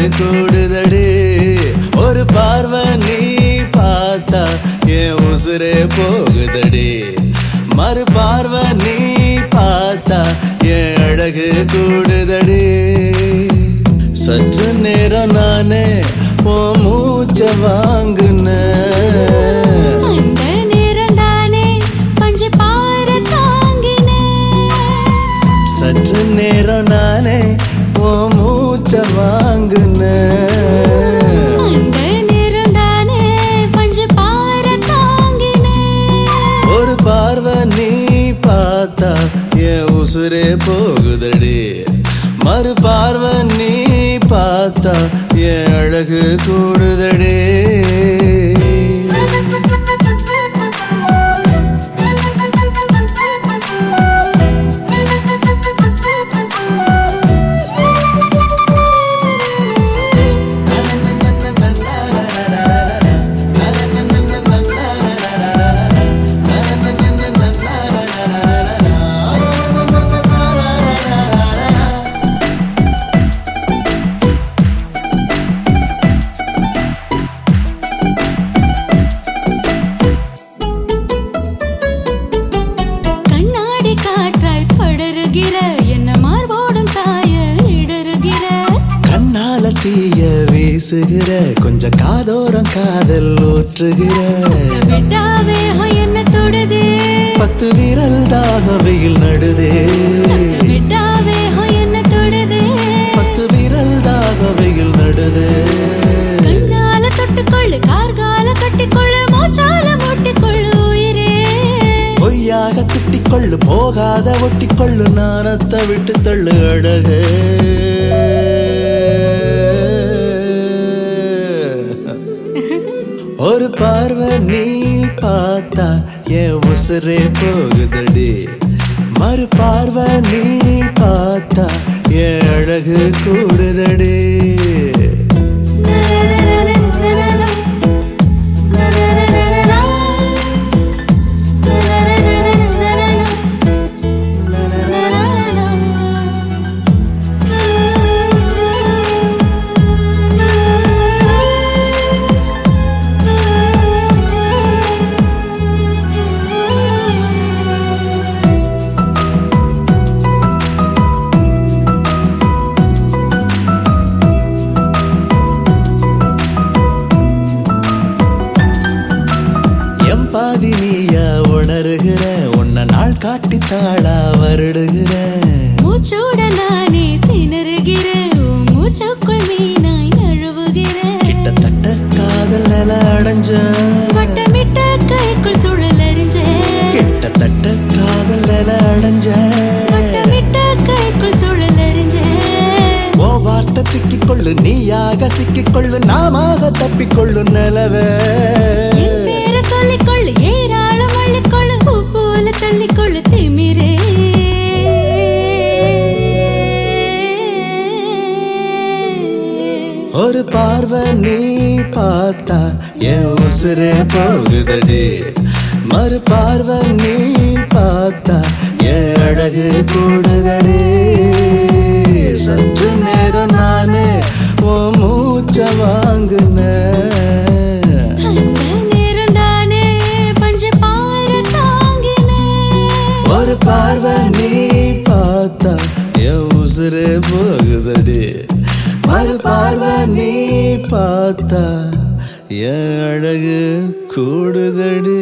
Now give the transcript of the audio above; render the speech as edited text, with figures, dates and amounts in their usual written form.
கூடுதடி ஒரு பார்வை நீ பார்த்தா என் உசுரே போகுதடி மறு பார்வை நீ பார்த்தா என் அழகு கூடுதடி சற்று நேரம் நானே ஓ மூச்ச வாங்குன சற்று நேரம் நானே ஓ மூச்ச வாங்குன ஒரு பார்வை நீ பார்த்தா என் உசுரே போகுதடி மறு பார்வை நீ பார்த்தா என் அழகு கூடுதடி தீய வீசுகிற கொஞ்சம் காதோரம் காதல் ஊற்றுகிற என்ன தொடுதே 10 விரல் தாக வெயில் நடுதே என்ன தொடுதே 10 விரல் தாக வெயில் நடுதே கண்ணால தொட்டுக்கொள்ளு கார்கால கட்டிக்கொள்ளு மூச்சால மூட்டிக்கொள்ளு உயிரே பொய்யாக திட்டிக்கொள்ளு போகாத ஒட்டிக்கொள்ளு நாணத்தை விட்டு தள்ளு அழகே ஒரு பார்வை நீ பார்த்தா என் உசுரே போகுதடி மறு பார்வை நீ பார்த்தா என் அழகு கூடுதடி பாதி நீயா உணர்கிற உன்ன நாள் காட்டி தாளா வருடுகிற மூச்சோட நானே திணறுகிறேன் மூச்சுக்குள் மீனாய் நழுவுகிறேன் கிட்டத்தட்ட காதல் நில அடைஞ்ச வட்டமிட்ட கைக்குள் சுழல் அறிஞ்சேன் கிட்டத்தட்ட காதல் நில அடைஞ்ச வட்டமிட்ட கைக்குள் சுழல் அறிஞ்சேன் ஓ வார்த்தை திக்கிக்கொள்ளு நீயாக சிக்கிக்கொள்ளு நாமாக தப்பிக்கொள்ளு நிலவே சொல்லிக்கொள்ளு ஏராளம் அள்ளிக்கொள்ளு பூ போல தள்ளிக்கொள்ளு திமிரே ஒரு பார்வை நீ பார்த்தா என் உசுரே போகுதடி மறு பார்வை நீ பார்த்தா என் அழகு கூடுதடி சற்று நேரம் நானே ஓ மூச்ச வாங்குன ஒரு பார்வை நீ பார்த்தா என் உசுரே போகுதடி மறு பார்வை நீ பார்த்தா என் அழகு கூடுதடி